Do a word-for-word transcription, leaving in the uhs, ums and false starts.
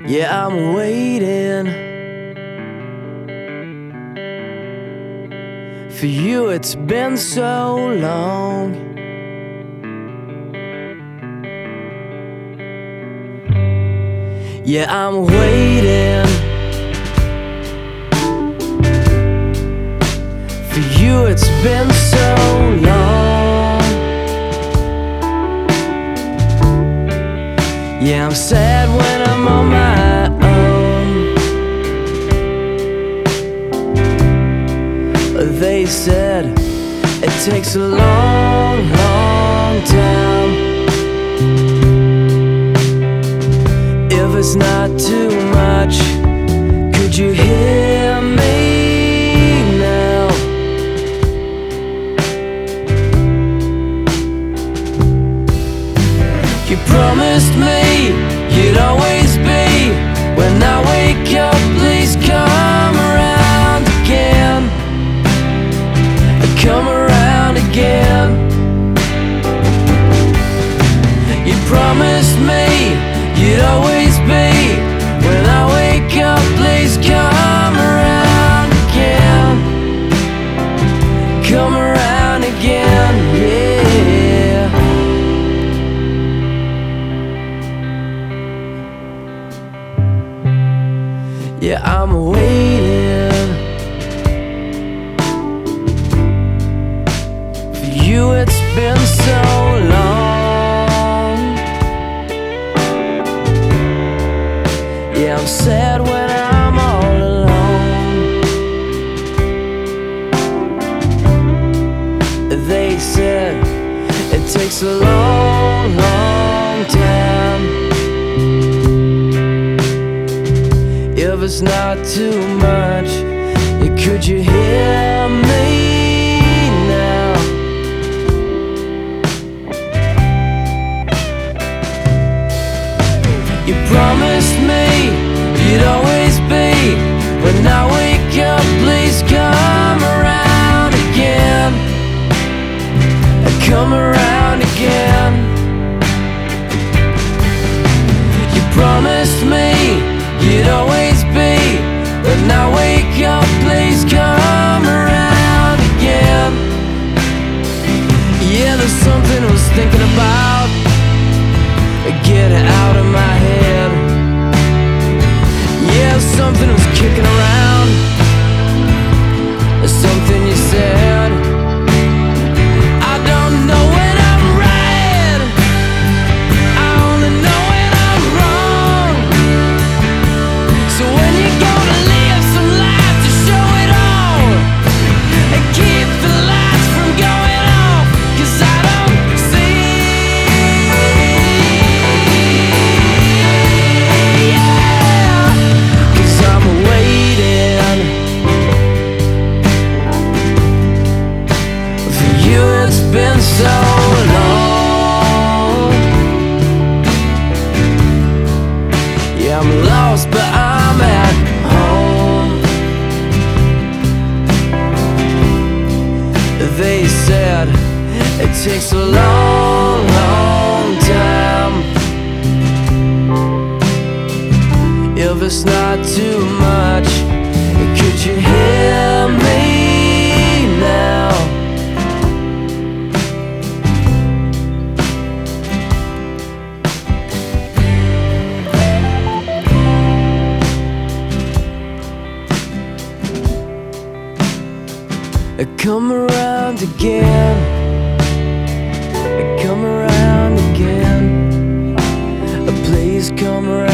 Yeah, I'm waiting for you, it's been so long. Yeah, I'm waiting for you, it's been so long. Yeah, I'm sad when I'm on my own. They said it takes a long, long time. If it's not too much, could you hear me now? You promised me you'd always be. When I wake up, please come around again. Come around again. You promised me you'd always be. When I wake up, please come around again. Come around again, yeah. Yeah, I'm waiting for you, it's been so long. Yeah, I'm sad when I'm all alone. They said it takes a long, long time. If it's not too much, could you hear me now? You promised me you'd always be. When I wake up, please come around again. Come around again. You promised me you'd always be. When I wake up, please come around again. Yeah, there's something I was thinking about. Get it out of my head. Yeah, something was kicking around. Something you said. I don't know when I'm right. I only know when I'm wrong. So when you're gonna live some life to show it all, and keep the lights from going off, 'cause I don't see. Been so long. Yeah, I'm lost, but I'm at home. They said it takes a long, long time. If it's not too much, could you hear me now? Come around again. Come around again. Please come around.